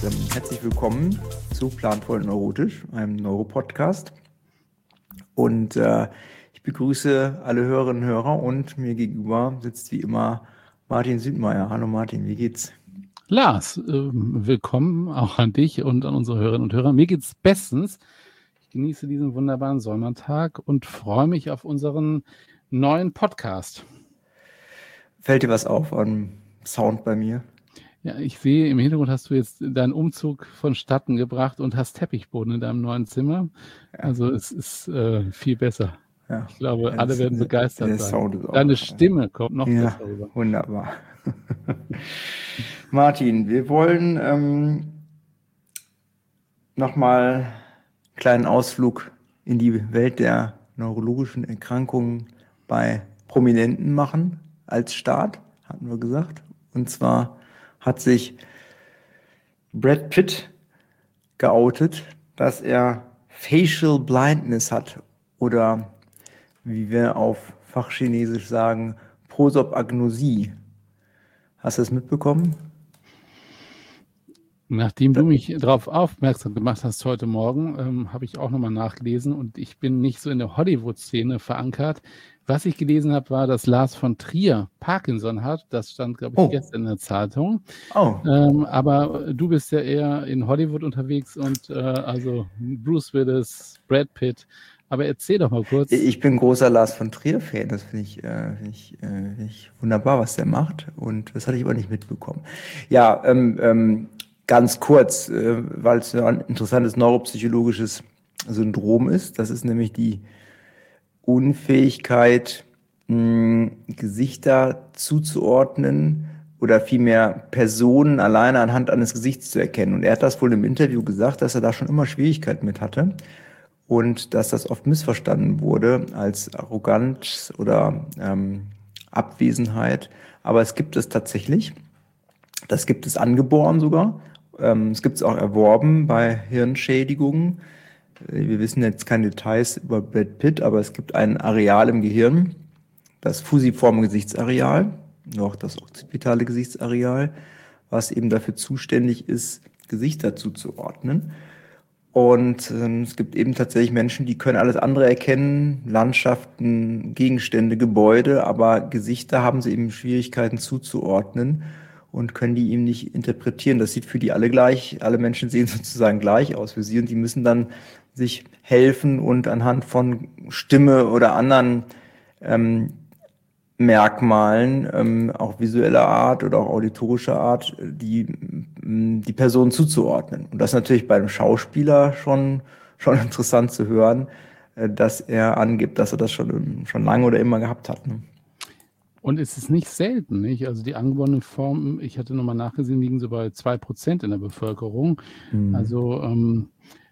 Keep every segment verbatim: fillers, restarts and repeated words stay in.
ähm, herzlich willkommen zu Planvoll Neurotisch, einem Neuropodcast. Und äh, ich begrüße alle Hörerinnen und Hörer und mir gegenüber sitzt wie immer Martin Südmeier. Hallo Martin, wie geht's? Lars, äh, willkommen auch an dich und an unsere Hörerinnen und Hörer. Mir geht's bestens. Ich genieße diesen wunderbaren Sommertag und freue mich auf unseren neuen Podcast. Fällt dir was auf an Sound bei mir? Ja, ich sehe, im Hintergrund hast du jetzt deinen Umzug vonstatten gebracht und hast Teppichboden in deinem neuen Zimmer. Ja. Also es ist äh, viel besser. Ja. Ich glaube, ja, alle werden begeistert der sein. Sound ist auch, Deine Stimme kommt noch ja, besser rüber. Wunderbar. Martin, wir wollen ähm, nochmal einen kleinen Ausflug in die Welt der neurologischen Erkrankungen bei Prominenten machen als Start, hatten wir gesagt. Und zwar hat sich Brad Pitt geoutet, dass er Facial Blindness hat oder wie wir auf Fachchinesisch sagen, Prosopagnosie. Hast du das mitbekommen? Nachdem du mich darauf aufmerksam gemacht hast heute Morgen, ähm, habe ich auch nochmal nachgelesen und ich bin nicht so in der Hollywood-Szene verankert. Was ich gelesen habe, war, dass Lars von Trier Parkinson hat. Das stand, glaube ich, oh. gestern in der Zeitung. Oh. Ähm, aber du bist ja eher in Hollywood unterwegs und äh, also Bruce Willis, Brad Pitt. Aber erzähl doch mal kurz. Ich bin großer Lars von Trier-Fan. Das finde ich, äh, find ich, äh, find ich wunderbar, was der macht. Und das hatte ich aber nicht mitbekommen. Ja, ähm, ähm, ganz kurz, äh, weil es ein interessantes neuropsychologisches Syndrom ist. Das ist nämlich die Unfähigkeit, mh, Gesichter zuzuordnen oder vielmehr Personen alleine anhand eines Gesichts zu erkennen. Und er hat das wohl im Interview gesagt, dass er da schon immer Schwierigkeiten mit hatte und dass das oft missverstanden wurde als Arroganz oder ähm, Abwesenheit. Aber es gibt es tatsächlich. Das gibt es angeboren sogar. Ähm, es gibt es auch erworben bei Hirnschädigungen. Wir wissen jetzt keine Details über Brad Pitt, aber es gibt ein Areal im Gehirn, das fusiforme Gesichtsareal, noch das occipitale Gesichtsareal, was eben dafür zuständig ist, Gesichter zuzuordnen. Und ähm, es gibt eben tatsächlich Menschen, die können alles andere erkennen, Landschaften, Gegenstände, Gebäude, aber Gesichter haben sie eben Schwierigkeiten zuzuordnen und können die ihm nicht interpretieren. Das sieht für die alle gleich, alle Menschen sehen sozusagen gleich aus für sie und die müssen dann sich helfen und anhand von Stimme oder anderen ähm, Merkmalen, ähm, auch visueller Art oder auch auditorischer Art, die, die Person zuzuordnen. Und das ist natürlich bei einem Schauspieler schon, schon interessant zu hören, äh, dass er angibt, dass er das schon, schon lange oder immer gehabt hat. Ne? Und es ist nicht selten, nicht? Also die angeborenen Formen, ich hatte nochmal nachgesehen, liegen so bei zwei Prozent in der Bevölkerung. Mhm. Also ähm,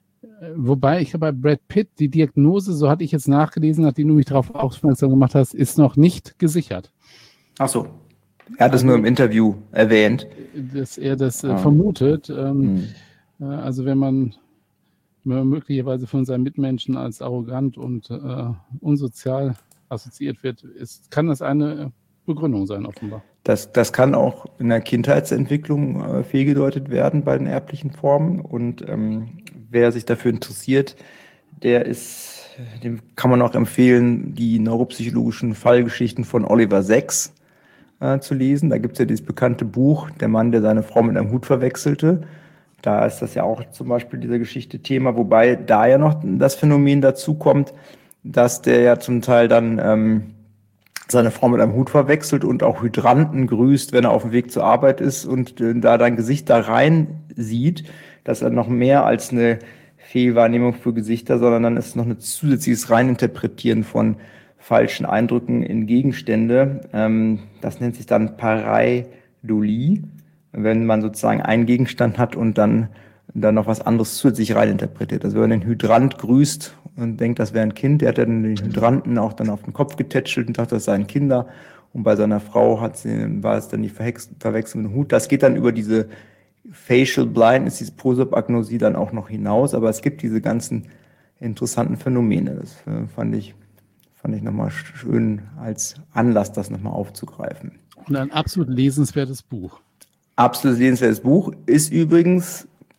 wobei, ich habe bei Brad Pitt die Diagnose, so hatte ich jetzt nachgelesen, nachdem du mich darauf aufmerksam gemacht hast, ist noch nicht gesichert. Ach so. Er hat es also, nur im Interview erwähnt. Dass er das äh, ah. vermutet. Ähm, hm. äh, also wenn man, wenn man möglicherweise von seinen Mitmenschen als arrogant und äh, unsozial assoziiert wird, ist, kann das eine Begründung sein, offenbar. Das, das kann auch in der Kindheitsentwicklung äh, fehlgedeutet werden bei den erblichen Formen. Und ähm, wer sich dafür interessiert, der ist, dem kann man auch empfehlen, die neuropsychologischen Fallgeschichten von Oliver Sacks äh, zu lesen. Da gibt es ja dieses bekannte Buch, Der Mann, der seine Frau mit einem Hut verwechselte. Da ist das ja auch zum Beispiel dieser Geschichte Thema, wobei da ja noch das Phänomen dazu kommt, dass der ja zum Teil dann ähm, seine Frau mit einem Hut verwechselt und auch Hydranten grüßt, wenn er auf dem Weg zur Arbeit ist und äh, da dein Gesicht da rein sieht, dass er noch mehr als eine Fehlwahrnehmung für Gesichter, sondern dann ist noch ein zusätzliches Reininterpretieren von falschen Eindrücken in Gegenstände. Ähm, das nennt sich dann Pareidolie, wenn man sozusagen einen Gegenstand hat und dann, dann noch was anderes zusätzlich reininterpretiert. Also wenn man den Hydrant grüßt und denkt, das wäre ein Kind, der hat dann den Hydranten auch dann auf den Kopf getätschelt und dachte, das seien Kinder. Und bei seiner Frau hat sie, war es dann die Verwechslung mit dem Hut. Das geht dann über diese Facial Blindness, diese Prosopagnosie dann auch noch hinaus. Aber es gibt diese ganzen interessanten Phänomene. Das äh, fand ich, fand ich nochmal schön als Anlass, das nochmal aufzugreifen. Und ein absolut lesenswertes Buch. Absolut lesenswertes Buch ist übrigens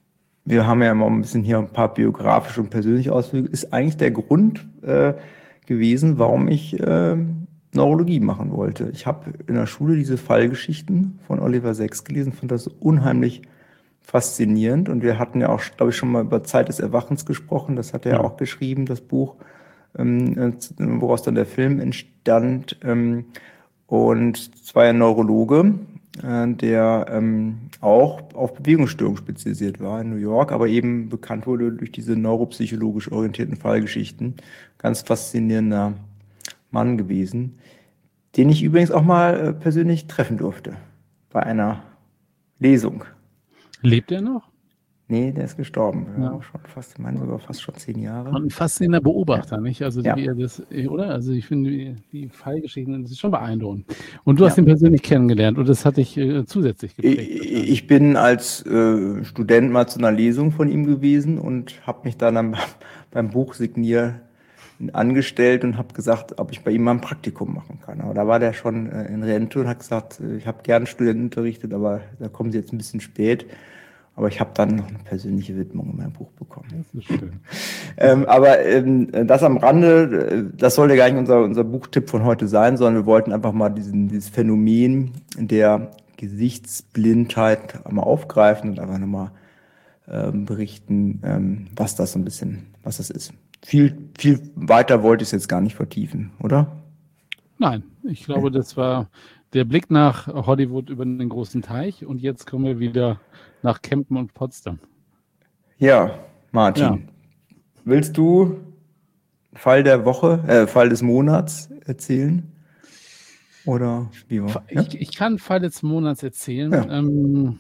wir haben ja immer ein bisschen hier ein paar biografische und persönliche Ausflüge, ist eigentlich der Grund äh, gewesen, warum ich äh, Neurologie machen wollte. Ich habe in der Schule diese Fallgeschichten von Oliver Sacks gelesen, fand das unheimlich faszinierend. Und wir hatten ja auch, glaube ich, schon mal über Zeit des Erwachens gesprochen. Das hat er ja Ja. auch geschrieben, das Buch, ähm, woraus dann der Film entstand. Ähm, und es war ein Neurologe, äh, der ähm, auch auf Bewegungsstörungen spezialisiert war in New York, aber eben bekannt wurde durch diese neuropsychologisch orientierten Fallgeschichten. Ganz faszinierender Mann gewesen, den ich übrigens auch mal äh, persönlich treffen durfte bei einer Lesung. Lebt er noch? Nee, der ist gestorben. Ja, Ja. auch schon fast, ich meine sogar fast schon zehn Jahre. Und ein faszinierender Beobachter, nicht? Also Ja. wie er das, oder? Also ich finde die, die Fallgeschichten, das ist schon beeindruckend. Und du hast Ja. ihn persönlich kennengelernt und das hat dich äh, zusätzlich Ich, geprägt. ich bin als äh, Student mal zu einer Lesung von ihm gewesen und habe mich dann am, beim Buchsignieren angestellt und habe gesagt, ob ich bei ihm mal ein Praktikum machen kann. Aber da war der schon äh, in Rente und hat gesagt, äh, ich habe gern Studenten unterrichtet, aber da kommen sie jetzt ein bisschen spät. Aber ich habe dann noch eine persönliche Widmung in mein Buch bekommen. Das ist schön. ähm, aber ähm, das am Rande, das sollte gar nicht unser, unser Buchtipp von heute sein, sondern wir wollten einfach mal diesen, dieses Phänomen der Gesichtsblindheit einmal aufgreifen und einfach nochmal ähm, berichten, ähm, was das so ein bisschen, was das ist. Viel, viel weiter wollte ich es jetzt gar nicht vertiefen, oder? Nein, ich glaube, das war der Blick nach Hollywood über den großen Teich und jetzt kommen wir wieder nach Kempen und Potsdam. Ja, Martin, Ja. willst du Fall der Woche, äh, Fall des Monats erzählen? Oder wie war? Ja? Ich, ich kann Fall des Monats erzählen. Ja. Ähm,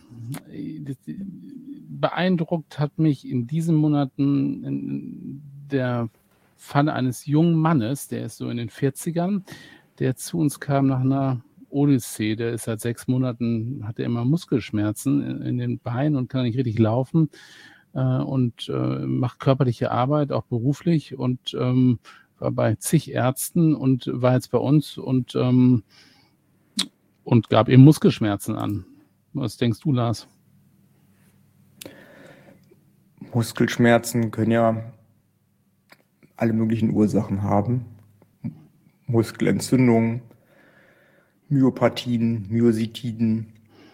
beeindruckt hat mich in diesen Monaten der Fall eines jungen Mannes, der ist so in den vierzigern, der zu uns kam nach einer Odyssee. Der ist seit sechs Monaten, hat er immer Muskelschmerzen in, in den Beinen und kann nicht richtig laufen äh, und äh, macht körperliche Arbeit, auch beruflich und ähm, war bei zig Ärzten und war jetzt bei uns und, ähm, und gab eben Muskelschmerzen an. Was denkst du, Lars? Muskelschmerzen können ja alle möglichen Ursachen haben. Muskelentzündungen, Myopathien, Myositiden.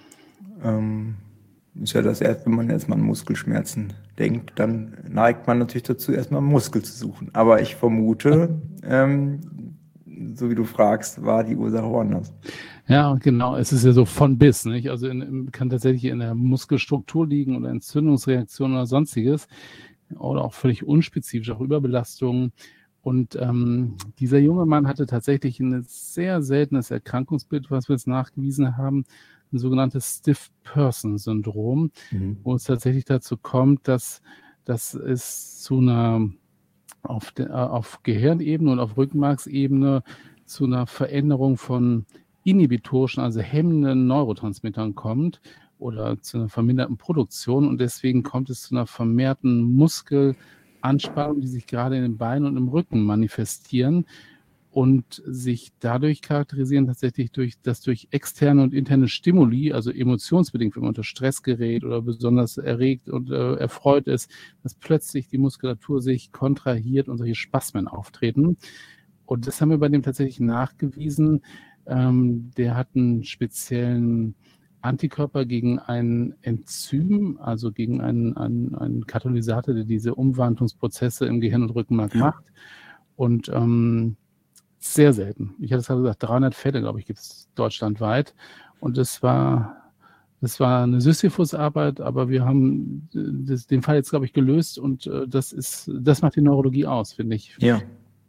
Ähm, ist ja das erste, wenn man erstmal an Muskelschmerzen denkt, dann neigt man natürlich dazu, erstmal einen Muskel zu suchen. Aber ich vermute, ähm, so wie du fragst, war die Ursache woanders. Ja, genau. Es ist ja so von bis, nicht? Also in, kann tatsächlich in der Muskelstruktur liegen oder Entzündungsreaktionen oder sonstiges oder auch völlig unspezifisch, auch Überbelastungen. Und ähm, dieser junge Mann hatte tatsächlich ein sehr seltenes Erkrankungsbild, was wir jetzt nachgewiesen haben, ein sogenanntes Stiff-Person-Syndrom, mhm. wo es tatsächlich dazu kommt, dass, dass es zu einer auf, de, auf Gehirnebene und auf Rückenmarksebene zu einer Veränderung von inhibitorischen, also hemmenden Neurotransmittern kommt oder zu einer verminderten Produktion und deswegen kommt es zu einer vermehrten Muskelanspannung, die sich gerade in den Beinen und im Rücken manifestieren und sich dadurch charakterisieren tatsächlich durch, dass durch externe und interne Stimuli, also emotionsbedingt, wenn man unter Stress gerät oder besonders erregt und äh, erfreut ist, dass plötzlich die Muskulatur sich kontrahiert und solche Spasmen auftreten. Und das haben wir bei dem tatsächlich nachgewiesen. Ähm, der hat einen speziellen Antikörper gegen ein Enzym, also gegen einen, einen, einen Katalysator, der diese Umwandlungsprozesse im Gehirn und Rückenmark ja. macht. Und ähm, sehr selten. Ich hatte es gerade gesagt, dreihundert Fälle, glaube ich, gibt es deutschlandweit. Und das war, das war eine Sisyphus-Arbeit, aber wir haben das, den Fall jetzt, glaube ich, gelöst und äh, das ist, das macht die Neurologie aus, finde ich. Ja.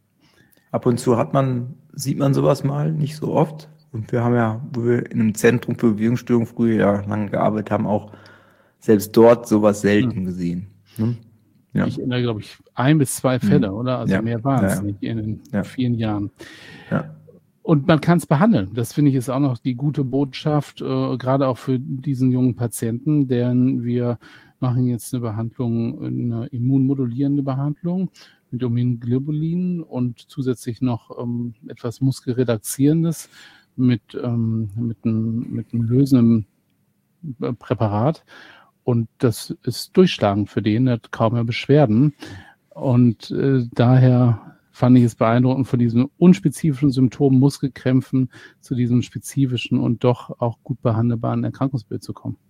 Ab und zu hat man, sieht man sowas mal, nicht so oft. Und wir haben ja, wo wir in einem Zentrum für Bewegungsstörungen früher ja lange gearbeitet haben, auch selbst dort sowas selten hm. gesehen. Hm? Ja. Ich erinnere, glaube ich, ein bis zwei Fälle, hm. oder? Also ja. mehr waren es ja, ja. nicht in den ja. vielen Jahren. Ja. Und man kann es behandeln. Das finde ich ist auch noch die gute Botschaft, äh, gerade auch für diesen jungen Patienten, denn wir machen jetzt eine Behandlung, eine immunmodulierende Behandlung mit Immunglobulin und zusätzlich noch ähm, etwas Muskelrelaxierendes mit, ähm, mit, einem, mit einem lösenden Präparat. und das ist durchschlagend für den, der hat kaum mehr Beschwerden. Und äh, daher fand ich es beeindruckend, von diesem unspezifischen Symptom Muskelkrämpfen zu diesem spezifischen und doch auch gut behandelbaren Erkrankungsbild zu kommen.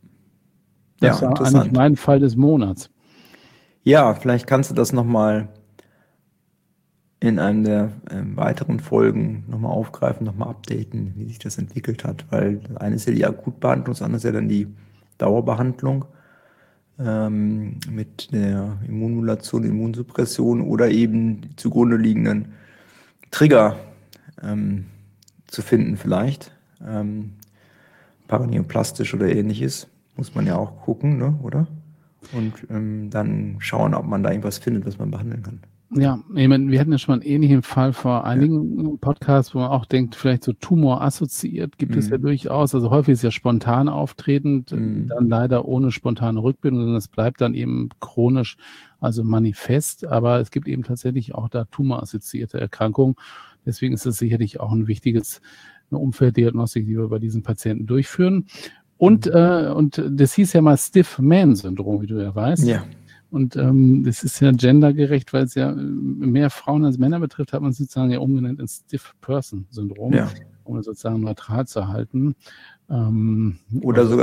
Das Ja, war eigentlich interessant. mein Fall des Monats. Ja, vielleicht kannst du das nochmal in einem der ähm, weiteren Folgen nochmal aufgreifen, nochmal updaten, wie sich das entwickelt hat. Weil das eine ist ja die Akutbehandlung, das andere ist ja dann die Dauerbehandlung ähm, mit der Immunmodulation, Immunsuppression oder eben die zugrunde liegenden Trigger ähm, zu finden vielleicht. Ähm, paraneoplastisch oder ähnliches. Muss man ja auch gucken, ne? Oder? Und ähm, dann schauen, ob man da irgendwas findet, was man behandeln kann. Ja, ich meine, wir hatten ja schon mal einen ähnlichen Fall vor einigen Podcasts, wo man auch denkt, vielleicht so tumorassoziiert gibt es ja Mhm. durchaus. Also häufig ist es ja spontan auftretend, Mhm. dann leider ohne spontane Rückbildung, sondern es bleibt dann eben chronisch, also manifest. Aber es gibt eben tatsächlich auch da tumorassoziierte Erkrankungen. Deswegen ist es sicherlich auch ein wichtiges eine Umfelddiagnostik, die wir bei diesen Patienten durchführen. Und, äh, und das hieß ja mal Stiff-Man-Syndrom, wie du ja weißt. Ja. Und ähm, das ist ja gendergerecht, weil es ja mehr Frauen als Männer betrifft, hat man es sozusagen ja umgenannt in Stiff-Person-Syndrom, Ja. um es sozusagen neutral zu halten. Ähm, Oder also, sogar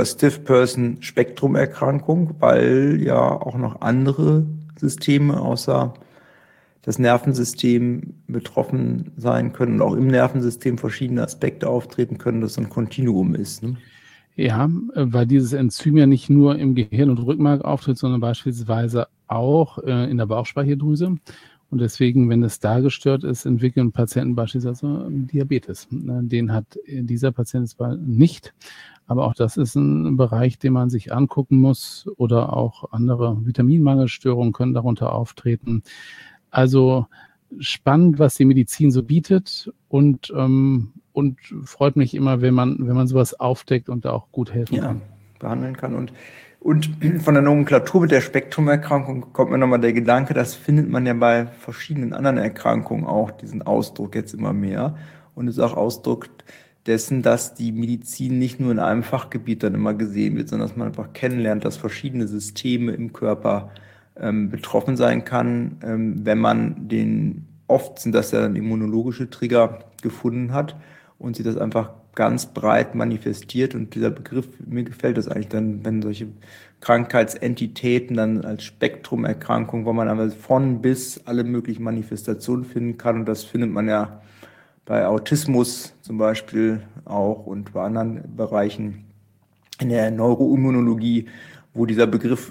Stiff-Person-Spektrum-Erkrankung, weil ja auch noch andere Systeme außer das Nervensystem betroffen sein können und auch im Nervensystem verschiedene Aspekte auftreten können, dass so ein Kontinuum ist. Ne? ja, äh, weil dieses Enzym ja nicht nur im Gehirn und Rückenmark auftritt, sondern beispielsweise auch äh, in der Bauchspeicheldrüse. Und deswegen, wenn es da gestört ist, entwickeln Patienten beispielsweise Diabetes. Den hat dieser Patient zwar nicht, aber auch das ist ein Bereich, den man sich angucken muss. Oder auch andere Vitaminmangelstörungen können darunter auftreten. Also spannend, was die Medizin so bietet und, ähm, und freut mich immer, wenn man, wenn man sowas aufdeckt und da auch gut helfen ja, kann. behandeln kann. Und, und von der Nomenklatur mit der Spektrumerkrankung kommt mir nochmal der Gedanke, das findet man ja bei verschiedenen anderen Erkrankungen auch, diesen Ausdruck jetzt immer mehr. Und ist auch Ausdruck dessen, dass die Medizin nicht nur in einem Fachgebiet dann immer gesehen wird, sondern dass man einfach kennenlernt, dass verschiedene Systeme im Körper ähm, betroffen sein kann, ähm, wenn man den, oft sind das ja dann immunologische Trigger gefunden hat und sie das einfach ganz breit manifestiert. Und dieser Begriff, mir gefällt das eigentlich dann, wenn solche Krankheitsentitäten dann als Spektrumerkrankung, wo man aber von bis alle möglichen Manifestationen finden kann. Und das findet man ja bei Autismus zum Beispiel auch und bei anderen Bereichen in der Neuroimmunologie, wo dieser Begriff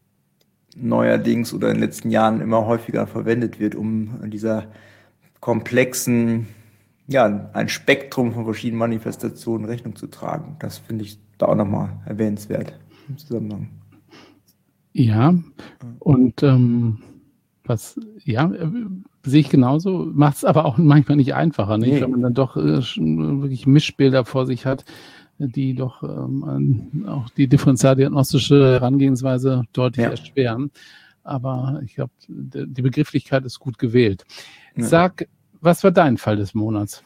neuerdings oder in den letzten Jahren immer häufiger verwendet wird, um dieser komplexen, ja, ein Spektrum von verschiedenen Manifestationen Rechnung zu tragen. Das finde ich da auch nochmal erwähnenswert im Zusammenhang. Ja, und ähm, was, ja, äh, sehe ich genauso, macht es aber auch manchmal nicht einfacher, nicht? Nee. Wenn man dann doch äh, wirklich Mischbilder vor sich hat, die doch ähm, auch die differentialdiagnostische Herangehensweise deutlich Ja. erschweren. Aber ich glaube, die Begrifflichkeit ist gut gewählt. Ja. Sag, was war dein Fall des Monats?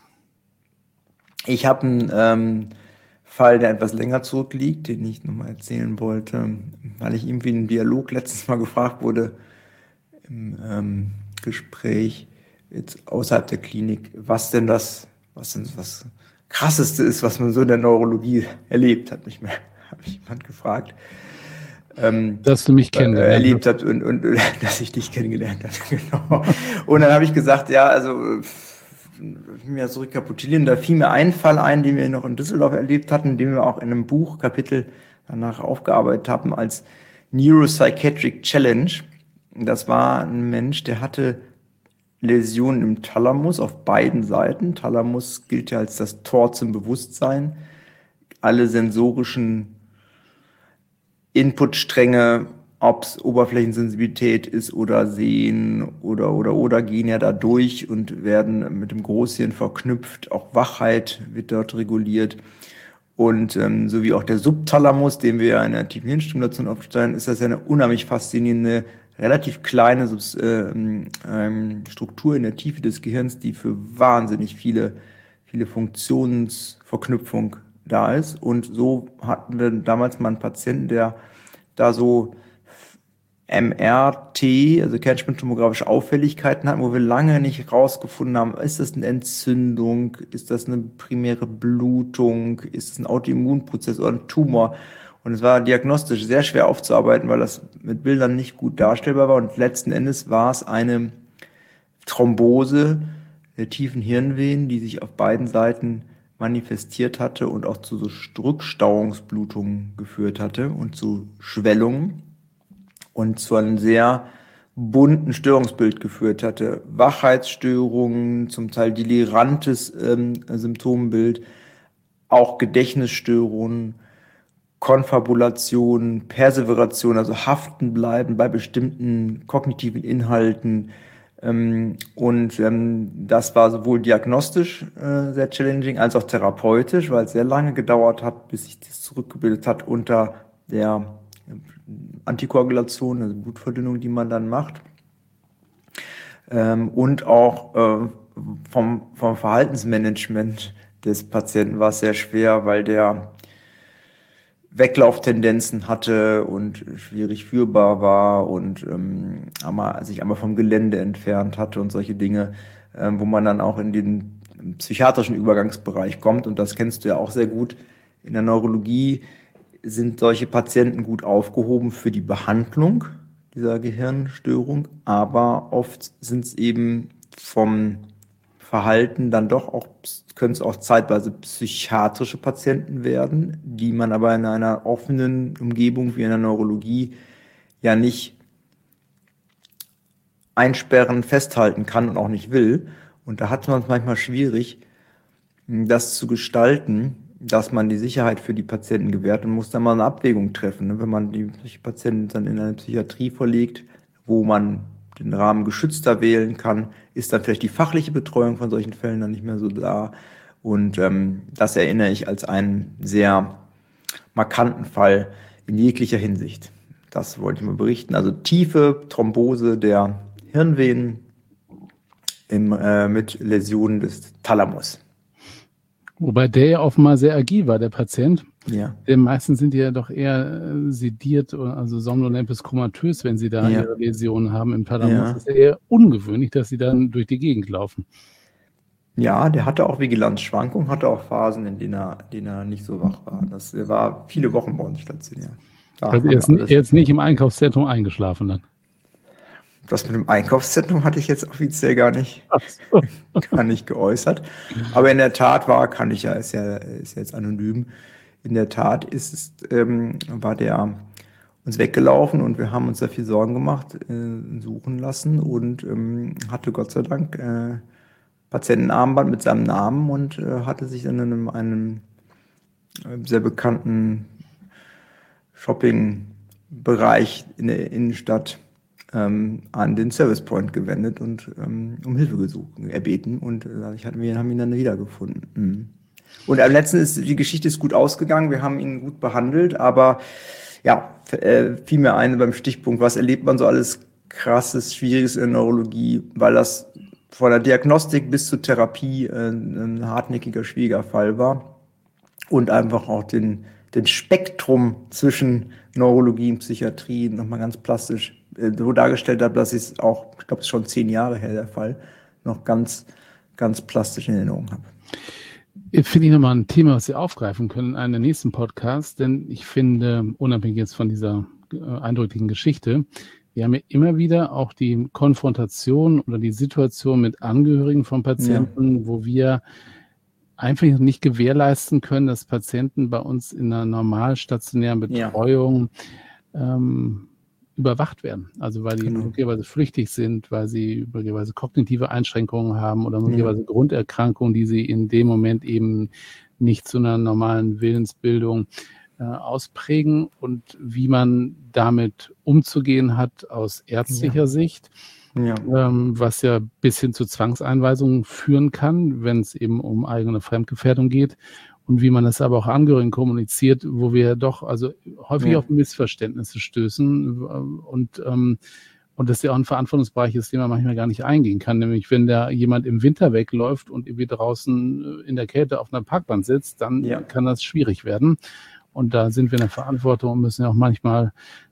Ich habe einen ähm, Fall, der etwas länger zurückliegt, den ich nochmal erzählen wollte, weil ich irgendwie in einem Dialog letztes Mal gefragt wurde, im ähm, Gespräch jetzt außerhalb der Klinik, was denn das, was denn das Krasseste ist, was man so in der Neurologie erlebt, hat mich, hat mich jemand gefragt. Ähm, dass du mich kennengelernt äh, erlebt hast und, und, und dass ich dich kennengelernt habe. Genau. Und dann habe ich gesagt, ja, also mir so rekapitulieren, da fiel mir ein Fall ein, den wir noch in Düsseldorf erlebt hatten, den wir auch in einem Buchkapitel danach aufgearbeitet haben als Neuropsychiatric Challenge. Das war ein Mensch, der hatte Läsionen im Thalamus auf beiden Seiten. Thalamus gilt ja als das Tor zum Bewusstsein. Alle sensorischen Inputstränge, ob es Oberflächensensibilität ist oder Sehen oder, oder, oder, gehen ja da durch und werden mit dem Großhirn verknüpft. Auch Wachheit wird dort reguliert. Und ähm, so wie auch der Subthalamus, den wir ja in der tiefen Hirnstimulation aufstellen, ist das ja eine unheimlich faszinierende, relativ kleine Subs äh, ähm, Struktur in der Tiefe des Gehirns, die für wahnsinnig viele, viele Funktionsverknüpfung da ist. Und so hatten wir damals mal einen Patienten, der da so M R T, also kernspintomographische Auffälligkeiten hatten, wo wir lange nicht rausgefunden haben, ist das eine Entzündung, ist das eine primäre Blutung, ist es ein Autoimmunprozess oder ein Tumor? Und es war diagnostisch sehr schwer aufzuarbeiten, weil das mit Bildern nicht gut darstellbar war. Und letzten Endes war es eine Thrombose der tiefen Hirnvenen, die sich auf beiden Seiten manifestiert hatte und auch zu so Rückstauungsblutungen geführt hatte und zu Schwellungen. Und zu einem sehr bunten Störungsbild geführt hatte. Wachheitsstörungen, zum Teil delirantes ähm, Symptombild, auch Gedächtnisstörungen, Konfabulation, Perseveration, also haften bleiben bei bestimmten kognitiven Inhalten. Ähm, und ähm, das war sowohl diagnostisch äh, sehr challenging als auch therapeutisch, weil es sehr lange gedauert hat, bis sich das zurückgebildet hat unter der Antikoagulation, also Blutverdünnung, die man dann macht. Ähm, und auch äh, vom, vom Verhaltensmanagement des Patienten war es sehr schwer, weil der Weglauftendenzen hatte und schwierig führbar war und ähm, einmal, sich einmal vom Gelände entfernt hatte und solche Dinge, ähm, wo man dann auch in den psychiatrischen Übergangsbereich kommt. Und das kennst du ja auch sehr gut. In der Neurologie sind solche Patienten gut aufgehoben für die Behandlung dieser Gehirnstörung, aber oft sind es eben vom Verhalten dann doch auch, können es auch zeitweise psychiatrische Patienten werden, die man aber in einer offenen Umgebung wie in der Neurologie ja nicht einsperren, festhalten kann und auch nicht will. Und da hat man es manchmal schwierig, das zu gestalten, dass man die Sicherheit für die Patienten gewährt und muss dann mal eine Abwägung treffen. Wenn man die Patienten dann in eine Psychiatrie verlegt, wo man den Rahmen geschützter wählen kann, ist dann vielleicht die fachliche Betreuung von solchen Fällen dann nicht mehr so da. Und ähm, das erinnere ich als einen sehr markanten Fall in jeglicher Hinsicht. Das wollte ich mal berichten. Also tiefe Thrombose der Hirnvenen im, äh, mit Läsionen des Thalamus. Wobei der ja offenbar sehr agil war, der Patient. Ja. Denn meistens sind die ja doch eher äh, sediert, also somnolent komatös, wenn sie da Ja. ihre Läsionen haben im Thalamus. Ja. Das ist ja eher ungewöhnlich, dass sie dann durch die Gegend laufen. Ja, der hatte auch Vigilanzschwankungen, hatte auch Phasen, in denen er, in denen er nicht so wach war. Das er war viele Wochen bei uns stationiert. Da Also haben er ist, wir alles- er ist nicht im Einkaufszentrum eingeschlafen dann. Das mit dem Einkaufszentrum hatte ich jetzt offiziell gar nicht, Ach so. gar nicht geäußert. Aber in der Tat war, kann ich ja, ist ja, ist ja jetzt anonym. In der Tat ist es, ähm, war der uns weggelaufen und wir haben uns da viel Sorgen gemacht, äh, suchen lassen und ähm, hatte Gott sei Dank äh, Patientenarmband mit seinem Namen und äh, hatte sich dann in einem, einem äh, sehr bekannten Shopping-Bereich in der Innenstadt ähm, an den Service Point gewendet und ähm, um Hilfe gesucht, erbeten und äh, ich hatte, wir haben ihn dann wiedergefunden. Mhm. Und am letzten ist die Geschichte ist gut ausgegangen, wir haben ihn gut behandelt, aber ja, äh, fiel mir ein beim Stichpunkt, was erlebt man so alles krasses, Schwieriges in der Neurologie, weil das von der Diagnostik bis zur Therapie äh, ein hartnäckiger, schwieriger Fall war und einfach auch den, den Spektrum zwischen Neurologie und Psychiatrie nochmal ganz plastisch äh, so dargestellt habe, dass ich es auch, ich glaube, es ist schon zehn Jahre her der Fall, noch ganz, ganz plastisch in Erinnerung habe. Finde ich nochmal ein Thema, was wir aufgreifen können in einem nächsten Podcast, denn ich finde, unabhängig jetzt von dieser äh, eindrücklichen Geschichte, wir haben ja immer wieder auch die Konfrontation oder die Situation mit Angehörigen von Patienten, ja. wo wir einfach nicht gewährleisten können, dass Patienten bei uns in einer normal stationären Betreuung ja. ähm, überwacht werden. Also weil die genau. möglicherweise flüchtig sind, weil sie möglicherweise kognitive Einschränkungen haben oder möglicherweise ja. Grunderkrankungen, die sie in dem Moment eben nicht zu einer normalen Willensbildung äh, ausprägen und wie man damit umzugehen hat aus ärztlicher ja. Sicht, ja. Ähm, was ja bis hin zu Zwangseinweisungen führen kann, wenn es eben um eigene Fremdgefährdung geht. Und wie man das aber auch Angehörigen kommuniziert, wo wir doch also häufig ja. auf Missverständnisse stößen und, ähm, und das ja auch ein Verantwortungsbereich ist, den man manchmal gar nicht eingehen kann. Nämlich wenn da jemand im Winter wegläuft und irgendwie draußen in der Kälte auf einer Parkbank sitzt, dann ja. kann das schwierig werden. Und da sind wir in der Verantwortung und müssen ja auch manchmal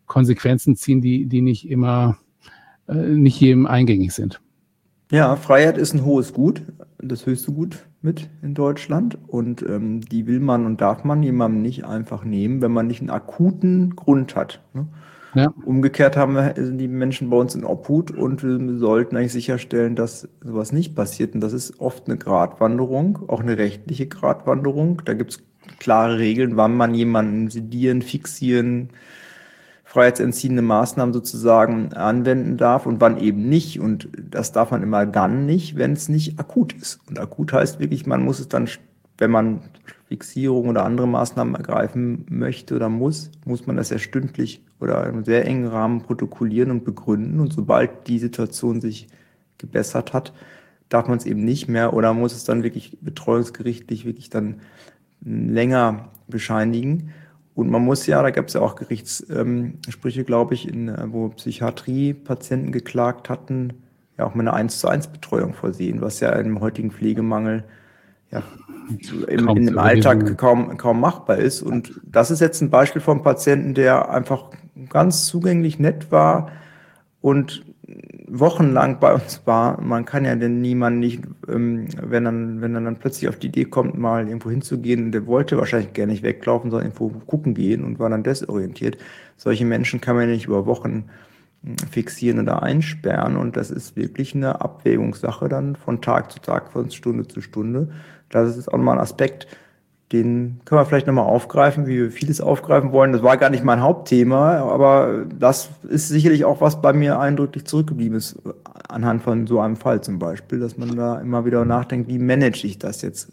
Konsequenzen ziehen, die, die nicht immer, äh, nicht jedem eingängig sind. Ja, Freiheit ist ein hohes Gut, das höchste Gut mit in Deutschland. Und ähm, die will man und darf man jemandem nicht einfach nehmen, wenn man nicht einen akuten Grund hat. Ne? Ja. Umgekehrt haben wir, sind die Menschen bei uns in Obhut und wir sollten eigentlich sicherstellen, dass sowas nicht passiert. Und das ist oft eine Gratwanderung, auch eine rechtliche Gratwanderung. Da gibt es klare Regeln, wann man jemanden sedieren, fixieren, freiheitsentziehende Maßnahmen sozusagen anwenden darf und wann eben nicht. Und das darf man immer dann nicht, wenn es nicht akut ist. Und akut heißt wirklich, man muss es dann, wenn man Fixierung oder andere Maßnahmen ergreifen möchte oder muss, muss man das ja stündlich oder in einem sehr engen Rahmen protokollieren und begründen. Und sobald die Situation sich gebessert hat, darf man es eben nicht mehr oder muss es dann wirklich betreuungsgerichtlich wirklich dann länger bescheinigen. Und man muss ja, da gab es ja auch Gerichtssprüche, ähm, glaube ich, in, wo Psychiatrie-Patienten geklagt hatten, ja auch mit einer eins zu eins Betreuung versehen, was ja im heutigen Pflegemangel ja im, in dem Alltag kaum, kaum machbar ist. Und das ist jetzt ein Beispiel von einem Patienten, der einfach ganz zugänglich nett war und wochenlang bei uns war. Man kann ja denn niemanden nicht, ähm, wenn dann, wenn er dann plötzlich auf die Idee kommt, mal irgendwo hinzugehen, der wollte wahrscheinlich gar nicht weglaufen, sondern irgendwo gucken gehen und war dann desorientiert. Solche Menschen kann man ja nicht über Wochen fixieren oder einsperren und das ist wirklich eine Abwägungssache dann von Tag zu Tag, von Stunde zu Stunde. Das ist auch nochmal ein Aspekt, den können wir vielleicht nochmal aufgreifen, wie wir vieles aufgreifen wollen. Das war gar nicht mein Hauptthema, aber das ist sicherlich auch, was bei mir eindrücklich zurückgeblieben ist, anhand von so einem Fall zum Beispiel, dass man da immer wieder nachdenkt, wie manage ich das jetzt?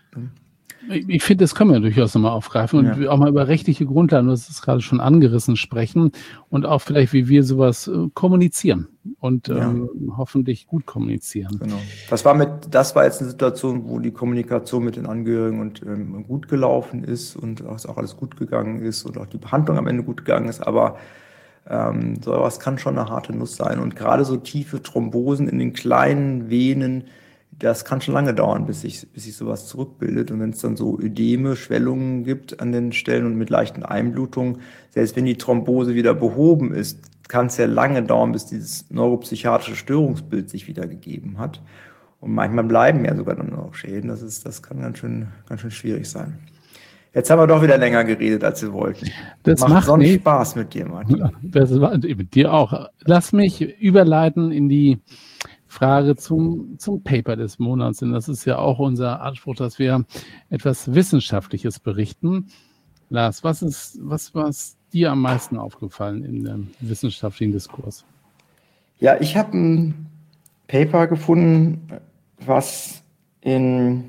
Ich finde, das können wir durchaus nochmal aufgreifen und ja. auch mal über rechtliche Grundlagen, du hast es gerade schon angerissen, sprechen und auch vielleicht, wie wir sowas äh, kommunizieren und ja. ähm, hoffentlich gut kommunizieren. Genau. Das war mit, das war jetzt eine Situation, wo die Kommunikation mit den Angehörigen und ähm, gut gelaufen ist und auch alles gut gegangen ist und auch die Behandlung am Ende gut gegangen ist, aber ähm, sowas kann schon eine harte Nuss sein und gerade so tiefe Thrombosen in den kleinen Venen, das kann schon lange dauern, bis sich, bis sich sowas zurückbildet. Und wenn es dann so Ödeme, Schwellungen gibt an den Stellen und mit leichten Einblutungen, selbst wenn die Thrombose wieder behoben ist, kann es ja lange dauern, bis dieses neuropsychiatrische Störungsbild sich wieder gegeben hat. Und manchmal bleiben ja sogar dann noch Schäden. Das ist, das kann ganz schön, ganz schön schwierig sein. Jetzt haben wir doch wieder länger geredet, als wir wollten. Das macht, macht sonst Spaß mit dir, Martin. Das war mit dir auch. Lass mich überleiten in die Frage zum, zum Paper des Monats, denn das ist ja auch unser Anspruch, dass wir etwas Wissenschaftliches berichten. Lars, was ist, was war dir am meisten aufgefallen in dem wissenschaftlichen Diskurs? Ja, ich habe ein Paper gefunden, was in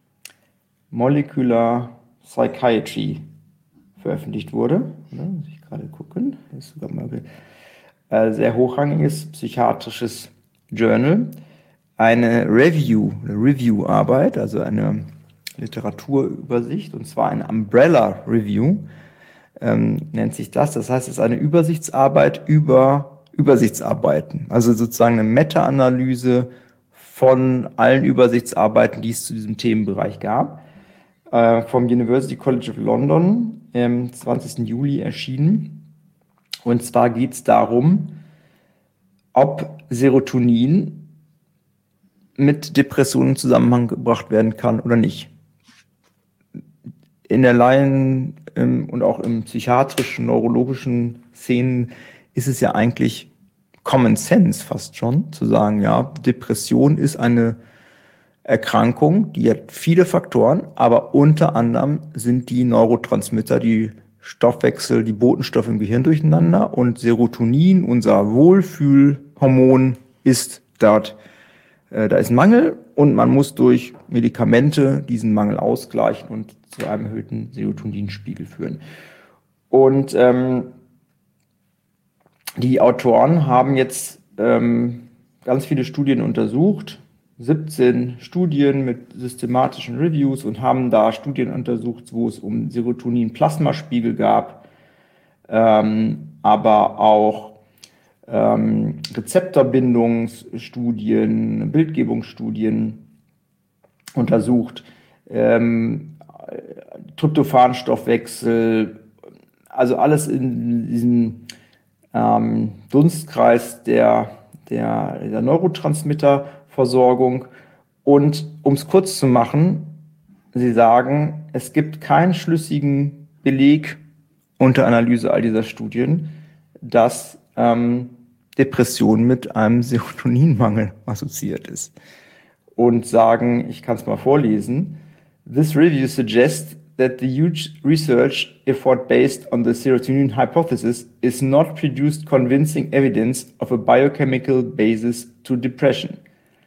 Molecular Psychiatry veröffentlicht wurde. Da muss ich gerade gucken. Das ist sogar mal ein sehr hochrangiges psychiatrisches Journal, eine Review, eine Review-Arbeit, also eine Literaturübersicht, und zwar eine Umbrella Review, ähm, nennt sich das. Das heißt, es ist eine Übersichtsarbeit über Übersichtsarbeiten, also sozusagen eine Meta-Analyse von allen Übersichtsarbeiten, die es zu diesem Themenbereich gab, äh, vom University College of London im zwanzigsten Juli erschienen. Und zwar geht es darum, ob Serotonin mit Depressionen in Zusammenhang gebracht werden kann oder nicht. In der Laien- und auch im psychiatrischen, neurologischen Szenen ist es ja eigentlich Common Sense fast schon, zu sagen, ja, Depression ist eine Erkrankung, die hat viele Faktoren, aber unter anderem sind die Neurotransmitter, die Stoffwechsel, die Botenstoffe im Gehirn durcheinander und Serotonin, unser Wohlfühlhormon, ist dort, äh, da ist ein Mangel und man muss durch Medikamente diesen Mangel ausgleichen und zu einem erhöhten Serotoninspiegel führen. Und ähm, die Autoren haben jetzt ähm, ganz viele Studien untersucht, siebzehn Studien mit systematischen Reviews und haben da Studien untersucht, wo es um Serotonin-Plasmaspiegel gab, ähm, aber auch ähm, Rezeptorbindungsstudien, Bildgebungsstudien untersucht, ähm, Tryptophanstoffwechsel, also alles in diesem ähm, Dunstkreis der, der, der Neurotransmitterversorgung. Und um es kurz zu machen, sie sagen, es gibt keinen schlüssigen Beleg unter Analyse all dieser Studien, dass ähm, Depression mit einem Serotoninmangel assoziiert ist. Und sagen, ich kann es mal vorlesen, this review suggests that the huge research effort based on the serotonin hypothesis is not produced convincing evidence of a biochemical basis to depression.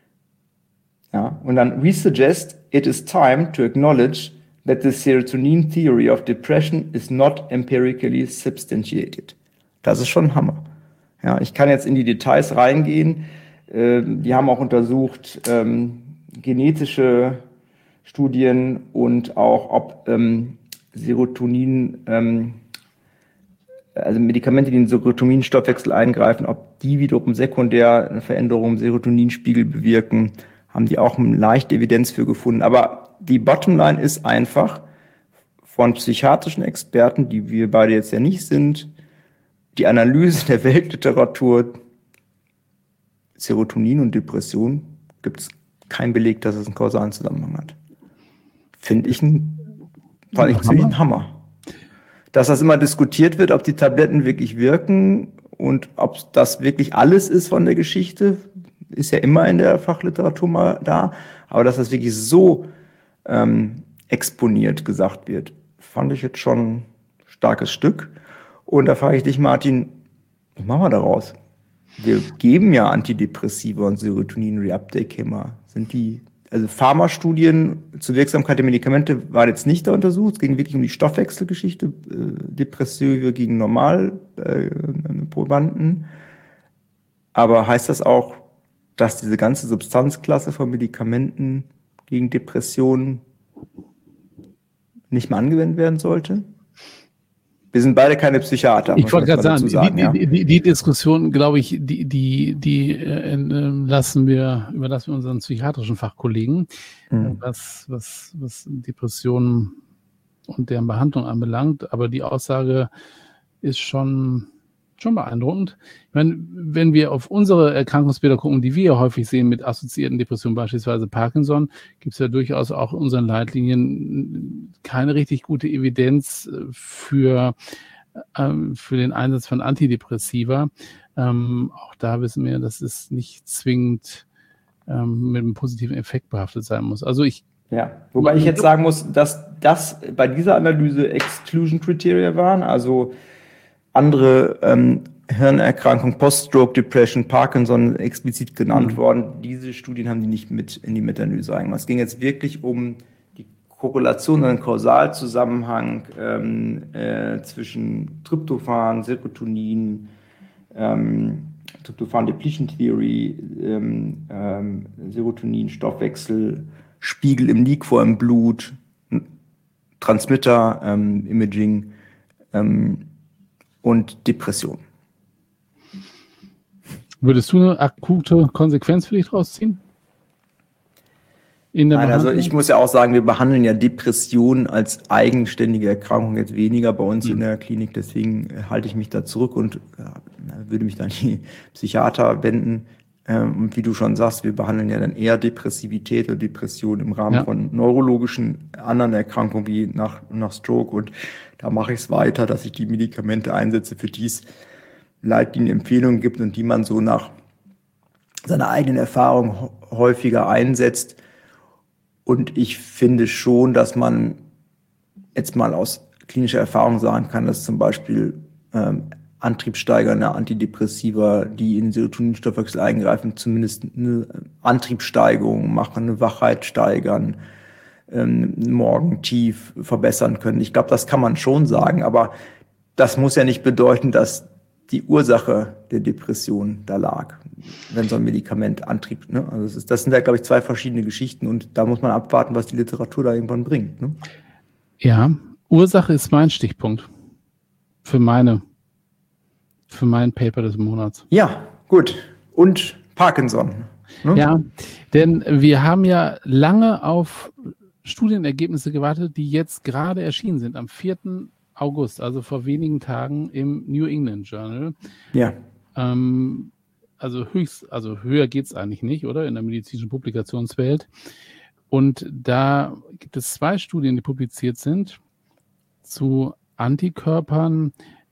Ja, und dann, we suggest it is time to acknowledge that the serotonin theory of depression is not empirically substantiated. Das ist schon ein Hammer. Ja, ich kann jetzt in die Details reingehen. Äh, die haben auch untersucht ähm, genetische Studien und auch, ob ähm, Serotonin, ähm, also Medikamente, die in den Serotoninstoffwechsel eingreifen, ob die wiederum sekundär eine Veränderung im Serotoninspiegel bewirken, haben die auch eine leichte Evidenz für gefunden. Aber die Bottomline ist einfach, von psychiatrischen Experten, die wir beide jetzt ja nicht sind, die Analyse der Weltliteratur, Serotonin und Depression, gibt es keinen Beleg, dass es einen kausalen Zusammenhang hat. Finde ich ein, fand ich ziemlich ein Hammer. Dass das immer diskutiert wird, ob die Tabletten wirklich wirken und ob das wirklich alles ist von der Geschichte, ist ja immer in der Fachliteratur mal da. Aber dass das wirklich so ähm, exponiert gesagt wird, fand ich jetzt schon ein starkes Stück. Und da frage ich dich, Martin, was machen wir daraus? Wir geben ja Antidepressiva und Serotonin-Reuptake-Hämmer. Sind die, also Pharmastudien zur Wirksamkeit der Medikamente waren jetzt nicht da untersucht. Es ging wirklich um die Stoffwechselgeschichte, äh, Depressive gegen Normalprobanden. Äh, Aber heißt das auch, dass diese ganze Substanzklasse von Medikamenten gegen Depressionen nicht mehr angewendet werden sollte? Wir sind beide keine Psychiater. Ich wollte gerade sagen, sagen die, ja. die, die, die Diskussion, glaube ich, die, die, die äh, lassen wir, überlassen wir unseren psychiatrischen Fachkollegen, mhm. was, was, was Depressionen und deren Behandlung anbelangt. Aber die Aussage ist schon, schon beeindruckend. Ich meine, wenn wir auf unsere Erkrankungsbilder gucken, die wir häufig sehen mit assoziierten Depressionen, beispielsweise Parkinson, gibt es ja durchaus auch in unseren Leitlinien keine richtig gute Evidenz für, ähm, für den Einsatz von Antidepressiva. Ähm, auch da wissen wir, dass es nicht zwingend ähm, mit einem positiven Effekt behaftet sein muss. Also ich Ja, wobei ich jetzt sagen muss, dass das bei dieser Analyse Exclusion-Kriterien waren, also andere ähm, Hirnerkrankungen, Post-Stroke-Depression, Parkinson explizit genannt mhm. worden. Diese Studien haben die nicht mit in die Meta-Analyse reingemacht. Es ging jetzt wirklich um die Korrelation, einen Kausalzusammenhang ähm, äh, zwischen Tryptophan, Serotonin, ähm, Tryptophan-Depletion-Theory, ähm, ähm, Serotonin, Stoffwechsel, Spiegel im Liquor im Blut, Transmitter, ähm, Imaging, ähm, und Depression. Würdest du eine akute Konsequenz für dich draus ziehen? In der Nein, also ich muss ja auch sagen, wir behandeln ja Depression als eigenständige Erkrankung jetzt weniger bei uns mhm. in der Klinik. Deswegen halte ich mich da zurück und ja, würde mich dann an die Psychiater wenden. Und wie du schon sagst, wir behandeln ja dann eher Depressivität oder Depression im Rahmen ja. von neurologischen anderen Erkrankungen wie nach, nach Stroke. Und da mache ich es weiter, dass ich die Medikamente einsetze, für die es Leitlinienempfehlungen gibt und die man so nach seiner eigenen Erfahrung häufiger einsetzt. Und ich finde schon, dass man jetzt mal aus klinischer Erfahrung sagen kann, dass zum Beispiel ähm, antriebssteigernde Antidepressiva, die in den Serotoninstoffwechsel eingreifen, zumindest eine Antriebssteigerung machen, eine Wachheit steigern, ähm, Morgentief verbessern können. Ich glaube, das kann man schon sagen, aber das muss ja nicht bedeuten, dass die Ursache der Depression da lag, wenn so ein Medikament Antrieb, ne? Also das, ist, das sind ja, glaube ich, zwei verschiedene Geschichten und da muss man abwarten, was die Literatur da irgendwann bringt. Ne? Ja, Ursache ist mein Stichpunkt für meine Für mein Paper des Monats. Ja, gut. Und Parkinson. Ne? Ja, denn wir haben ja lange auf Studienergebnisse gewartet, die jetzt gerade erschienen sind. Am vierten August, also vor wenigen Tagen im New England Journal. Ja. Ähm, also höchst, also höher geht es eigentlich nicht, oder? In der medizinischen Publikationswelt. Und da gibt es zwei Studien, die publiziert sind zu Antikörpern,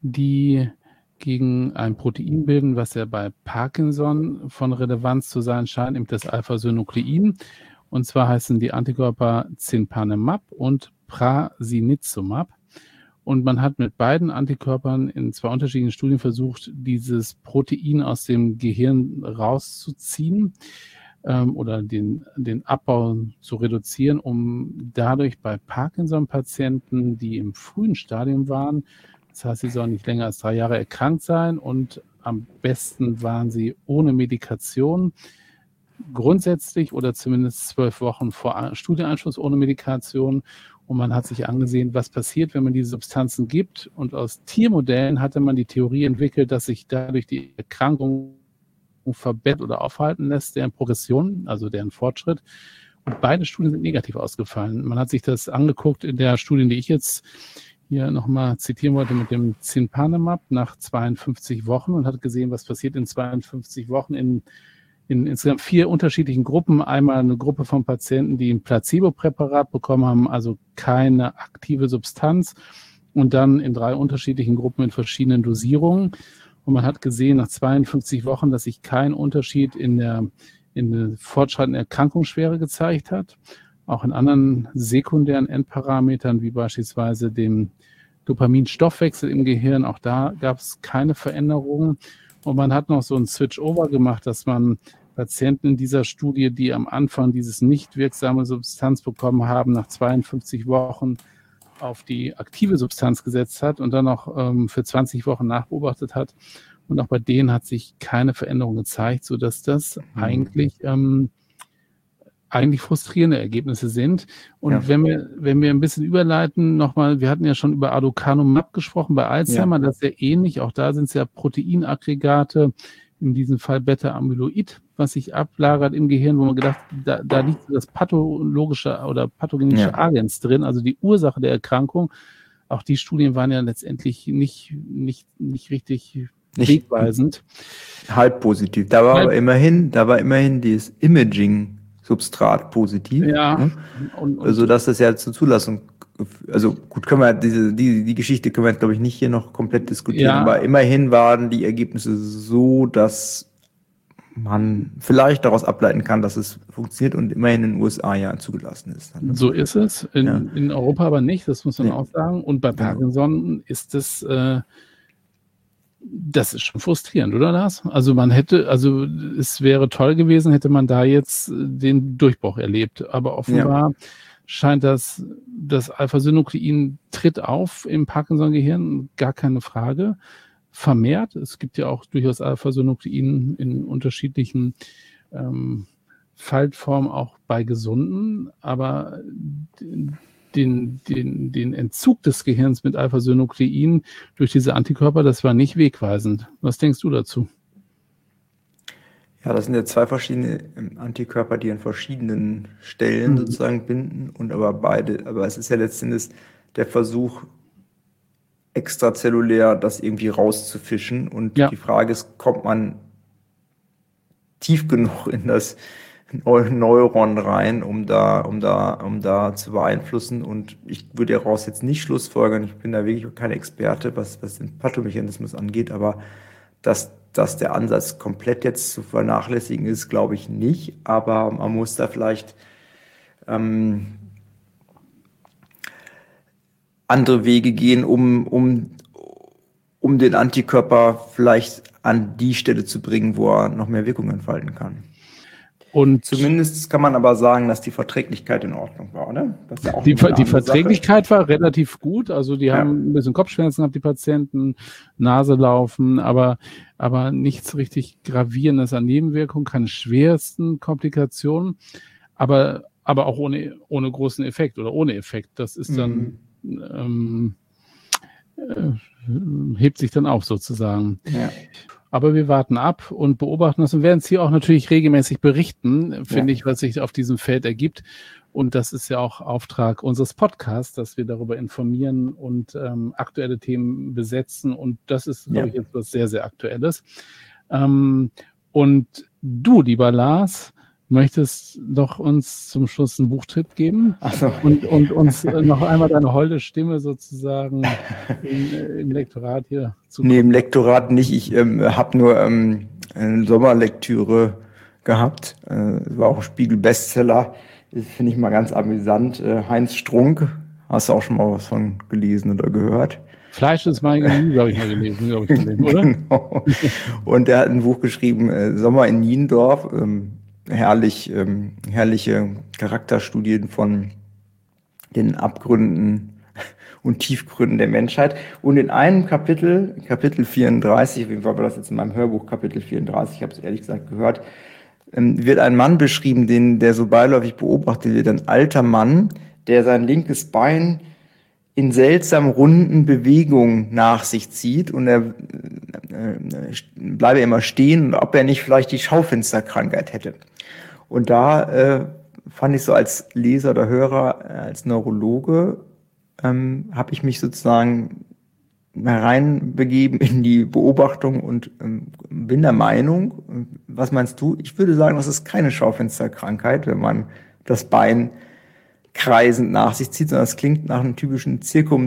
die gegen ein Protein bilden, was ja bei Parkinson von Relevanz zu sein scheint, eben das Alpha-Synuklein. Und zwar heißen die Antikörper Cinpanemab und Prasinezumab. Und man hat mit beiden Antikörpern in zwei unterschiedlichen Studien versucht, dieses Protein aus dem Gehirn rauszuziehen ähm, oder den, den Abbau zu reduzieren, um dadurch bei Parkinson-Patienten, die im frühen Stadium waren, das heißt, sie sollen nicht länger als drei Jahre erkrankt sein und am besten waren sie ohne Medikation, grundsätzlich oder zumindest zwölf Wochen vor Studienanschluss ohne Medikation. Und man hat sich angesehen, was passiert, wenn man diese Substanzen gibt. Und aus Tiermodellen hatte man die Theorie entwickelt, dass sich dadurch die Erkrankung verbessern oder aufhalten lässt, deren Progression, also deren Fortschritt. Und beide Studien sind negativ ausgefallen. Man hat sich das angeguckt in der Studie, die ich jetzt hier nochmal zitieren wollte, mit dem Cinpanemab nach zweiundfünfzig Wochen und hat gesehen, was passiert in zweiundfünfzig Wochen in, in insgesamt vier unterschiedlichen Gruppen. Einmal eine Gruppe von Patienten, die ein Placebo-Präparat bekommen haben, also keine aktive Substanz, und dann in drei unterschiedlichen Gruppen in verschiedenen Dosierungen. Und man hat gesehen, nach zweiundfünfzig Wochen, dass sich kein Unterschied in der, in der fortschreitenden Erkrankungsschwere gezeigt hat. Auch in anderen sekundären Endparametern, wie beispielsweise dem Dopaminstoffwechsel im Gehirn, auch da gab es keine Veränderungen. Und man hat noch so ein Switch-Over gemacht, dass man Patienten in dieser Studie, die am Anfang dieses nicht wirksame Substanz bekommen haben, nach zweiundfünfzig Wochen auf die aktive Substanz gesetzt hat und dann noch ähm, für zwanzig Wochen nachbeobachtet hat. Und auch bei denen hat sich keine Veränderung gezeigt, sodass das mhm. eigentlich... Ähm, eigentlich frustrierende Ergebnisse sind. Und ja. wenn wir, wenn wir ein bisschen überleiten, nochmal, wir hatten ja schon über Aducanumab gesprochen bei Alzheimer, ja. das ist ja ähnlich, auch da sind es ja Proteinaggregate, in diesem Fall Beta-Amyloid, was sich ablagert im Gehirn, wo man gedacht, da, da liegt das pathologische oder pathogenische ja. Agens drin, also die Ursache der Erkrankung. Auch die Studien waren ja letztendlich nicht, nicht, nicht richtig nicht wegweisend. Halb positiv. Da war halb, aber immerhin, da war immerhin dieses Imaging Substrat positiv. Ja. Ne? Und, und also, dass das ja zur Zulassung, also gut, können wir diese, die, die Geschichte können wir, glaube ich, nicht hier noch komplett diskutieren, ja. aber immerhin waren die Ergebnisse so, dass man vielleicht daraus ableiten kann, dass es funktioniert und immerhin in den U S A ja zugelassen ist. Ne? So ist es, in, ja. in Europa aber nicht, das muss man nee. auch sagen. Und bei Parkinson ja. ist es äh, das ist schon frustrierend, oder Lars? Also man hätte, also es wäre toll gewesen, hätte man da jetzt den Durchbruch erlebt. Aber offenbar ja. scheint das, das Alpha-Synuklein tritt auf im Parkinson-Gehirn, gar keine Frage, vermehrt. Es gibt ja auch durchaus Alpha-Synuklein in unterschiedlichen ähm, Faltformen, auch bei Gesunden, aber Den, den, den Entzug des Gehirns mit Alpha-Synuklein durch diese Antikörper, das war nicht wegweisend. Was denkst du dazu? Ja, das sind ja zwei verschiedene Antikörper, die an verschiedenen Stellen mhm. sozusagen binden und aber beide, aber es ist ja letztendlich der Versuch, extrazellulär das irgendwie rauszufischen und ja. die Frage ist, kommt man tief genug in das Neuron rein, um da, um da, um da zu beeinflussen. Und ich würde daraus jetzt nicht schlussfolgern, ich bin da wirklich kein Experte, was, was den Pathomechanismus angeht, aber dass, dass der Ansatz komplett jetzt zu vernachlässigen ist, glaube ich nicht. Aber man muss da vielleicht ähm, andere Wege gehen, um, um, um den Antikörper vielleicht an die Stelle zu bringen, wo er noch mehr Wirkung entfalten kann. Und zumindest kann man aber sagen, dass die Verträglichkeit in Ordnung war, oder? Das ist ja auch die die Verträglichkeit Sache. war relativ gut. Also die ja. haben ein bisschen Kopfschmerzen gehabt, die Patienten, Naselaufen, aber, aber nichts richtig Gravierendes an Nebenwirkungen, keine schwersten Komplikationen, aber, aber auch ohne, ohne großen Effekt oder ohne Effekt. Das ist dann, mhm. ähm, äh, hebt sich dann auf sozusagen. Ja. Aber wir warten ab und beobachten das und werden es hier auch natürlich regelmäßig berichten, finde Ja. ich, was sich auf diesem Feld ergibt. Und das ist ja auch Auftrag unseres Podcasts, dass wir darüber informieren und ähm, aktuelle Themen besetzen. Und das ist, glaube Ja. ich, jetzt was sehr, sehr Aktuelles. Ähm, und du, lieber Lars, möchtest doch uns zum Schluss einen Buchtipp geben Ach so. und, und uns äh, noch einmal deine holde Stimme sozusagen im, äh, im Lektorat hier zu Nee, im Lektorat nicht. Ich ähm, habe nur ähm, eine Sommerlektüre gehabt. Äh, war auch ein Spiegel-Bestseller. Das finde ich mal ganz amüsant. Äh, Heinz Strunk, hast du auch schon mal was von gelesen oder gehört? Fleisch ist mein Gemüse, habe ich mal gelesen, glaube ich, von dem, oder? Genau. Und er hat ein Buch geschrieben, äh, Sommer in Niendorf. Ähm, herrlich, ähm, herrliche Charakterstudien von den Abgründen und Tiefgründen der Menschheit. Und in einem Kapitel, Kapitel vierunddreißig, wie war das jetzt in meinem Hörbuch, Kapitel vierunddreißig, ich habe es ehrlich gesagt gehört, ähm, wird ein Mann beschrieben, den, der so beiläufig beobachtet wird, ein alter Mann, der sein linkes Bein in seltsam runden Bewegungen nach sich zieht und er äh, bleibe immer stehen und ob er nicht vielleicht die Schaufensterkrankheit hätte. Und da äh, fand ich so als Leser oder Hörer, äh, als Neurologe, ähm, habe ich mich sozusagen hereinbegeben in die Beobachtung und ähm, bin der Meinung, was meinst du? Ich würde sagen, das ist keine Schaufensterkrankheit, wenn man das Bein kreisend nach sich zieht, sondern es klingt nach einem typischen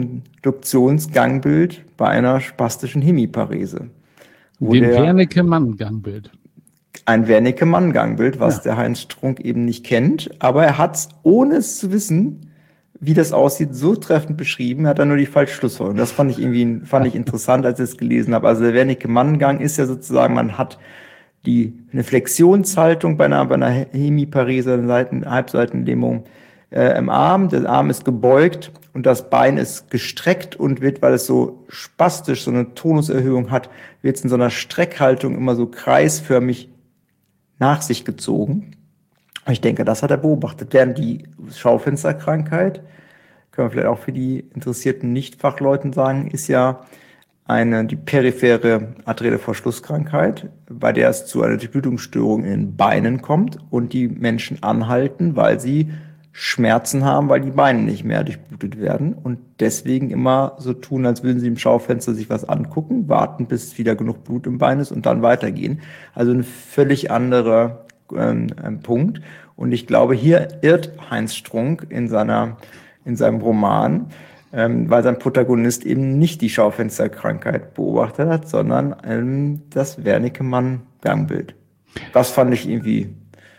Zirkumduktionsgangbild bei einer spastischen Hemiparese. Dem Wernicke-Mann-Gangbild. Ein Wernicke-Mann-Gangbild, was ja. der Heinz Strunk eben nicht kennt, aber er hat es, ohne es zu wissen, wie das aussieht, so treffend beschrieben, hat er nur die falsche Schlussfolgerung. Das fand ich irgendwie fand ich interessant, als ich es gelesen habe. Also der Wernicke-Mann-Gang ist ja sozusagen, man hat die eine Flexionshaltung bei einer, bei einer Hemiparese, einer Seiten, Halbseitenlähmung äh, im Arm. Der Arm ist gebeugt und das Bein ist gestreckt und wird, weil es so spastisch so eine Tonuserhöhung hat, wird es in so einer Streckhaltung immer so kreisförmig nach sich gezogen. Ich denke, das hat er beobachtet. Während die Schaufensterkrankheit, können wir vielleicht auch für die interessierten Nichtfachleuten sagen, ist ja eine, die periphere arterielle Verschlusskrankheit, bei der es zu einer Durchblutungsstörung in den Beinen kommt und die Menschen anhalten, weil sie Schmerzen haben, weil die Beine nicht mehr durchblutet werden und deswegen immer so tun, als würden sie im Schaufenster sich was angucken, warten, bis wieder genug Blut im Bein ist und dann weitergehen. Also ein völlig anderer ähm, Punkt. Und ich glaube, hier irrt Heinz Strunk in seiner, in seinem Roman, ähm, weil sein Protagonist eben nicht die Schaufensterkrankheit beobachtet hat, sondern ähm, das Wernicke-Mann-Gangbild. Das fand ich irgendwie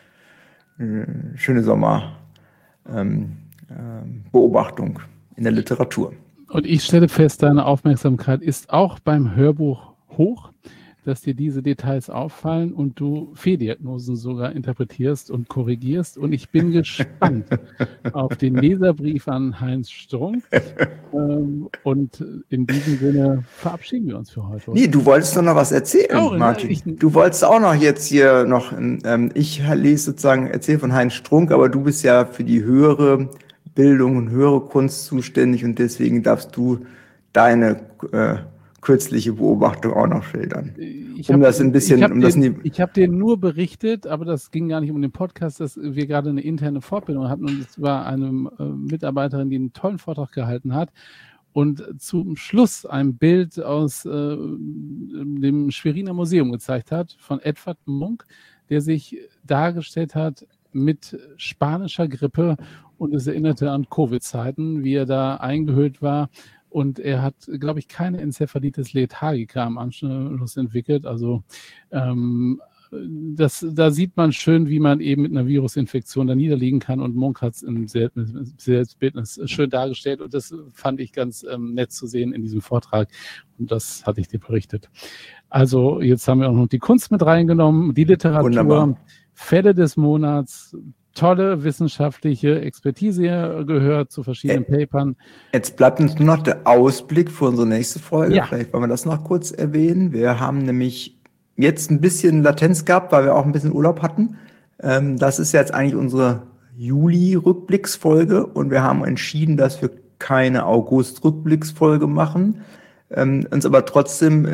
eine schöne Sommer. Ähm, ähm, Beobachtung in der Literatur. Und ich stelle fest, deine Aufmerksamkeit ist auch beim Hörbuch hoch, dass dir diese Details auffallen und du Fehldiagnosen sogar interpretierst und korrigierst. Und ich bin gespannt auf den Leserbrief an Heinz Strunk. ähm, und in diesem Sinne verabschieden wir uns für heute. Nee, du wolltest doch noch was erzählen, oh, Martin. Ich, du wolltest auch noch jetzt hier noch, ähm, ich lese sozusagen, erzähle von Heinz Strunk, aber du bist ja für die höhere Bildung und höhere Kunst zuständig und deswegen darfst du deine äh, kürzliche Beobachtung auch noch schildern. Ich um hab, das ein bisschen, ich habe um das dir, ich hab dir nur berichtet, aber das ging gar nicht um den Podcast, dass wir gerade eine interne Fortbildung hatten und es war eine äh, Mitarbeiterin, die einen tollen Vortrag gehalten hat und zum Schluss ein Bild aus äh, dem Schweriner Museum gezeigt hat von Edvard Munch, der sich dargestellt hat mit spanischer Grippe und es erinnerte an Covid-Zeiten, wie er da eingehüllt war. Und er hat, glaube ich, keine Enzephalitis lethargica am Anschluss entwickelt. Also ähm, das, da sieht man schön, wie man eben mit einer Virusinfektion da niederliegen kann. Und Munch hat es im Selbstbildnis schön dargestellt. Und das fand ich ganz ähm, nett zu sehen in diesem Vortrag. Und das hatte ich dir berichtet. Also jetzt haben wir auch noch die Kunst mit reingenommen, die Literatur, Wunderbar. Fälle des Monats, tolle wissenschaftliche Expertise gehört zu verschiedenen äh, Papern. Jetzt bleibt uns nur noch der Ausblick für unsere nächste Folge. Ja. Vielleicht wollen wir das noch kurz erwähnen. Wir haben nämlich jetzt ein bisschen Latenz gehabt, weil wir auch ein bisschen Urlaub hatten. Ähm, das ist jetzt eigentlich unsere Juli-Rückblicksfolge und wir haben entschieden, dass wir keine August-Rückblicksfolge machen, ähm, uns aber trotzdem äh,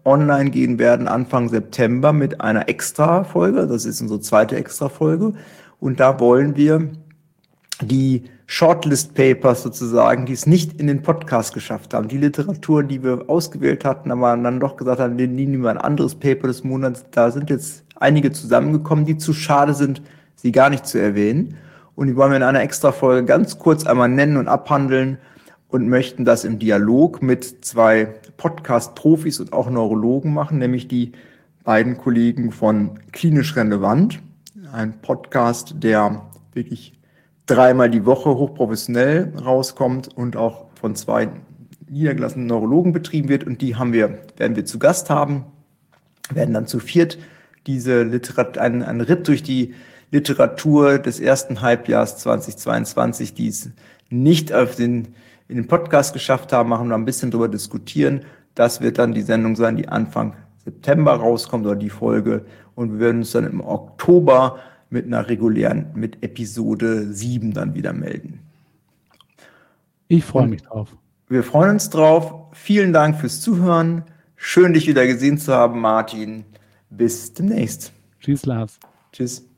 online gehen werden Anfang September mit einer Extra-Folge. Das ist unsere zweite Extra-Folge. Und da wollen wir die Shortlist-Papers sozusagen, die es nicht in den Podcast geschafft haben, die Literatur, die wir ausgewählt hatten, aber dann doch gesagt haben, wir nehmen ein anderes Paper des Monats. Da sind jetzt einige zusammengekommen, die zu schade sind, sie gar nicht zu erwähnen. Und die wollen wir in einer Extra-Folge ganz kurz einmal nennen und abhandeln und möchten das im Dialog mit zwei Podcast-Profis und auch Neurologen machen, nämlich die beiden Kollegen von Klinisch Relevant, ein Podcast, der wirklich dreimal die Woche hochprofessionell rauskommt und auch von zwei niedergelassenen Neurologen betrieben wird. Und die haben wir, werden wir zu Gast haben, werden dann zu viert diese Literat- einen, einen Ritt durch die Literatur des ersten Halbjahres zweitausendzweiundzwanzig, die es nicht auf den, in den Podcast geschafft haben, machen wir ein bisschen drüber diskutieren. Das wird dann die Sendung sein, die Anfang September rauskommt oder die Folge. Und wir werden uns dann im Oktober mit einer regulären, mit Episode sieben dann wieder melden. Ich freue mich drauf. Wir freuen uns drauf. Vielen Dank fürs Zuhören. Schön, dich wieder gesehen zu haben, Martin. Bis demnächst. Tschüss, Lars. Tschüss.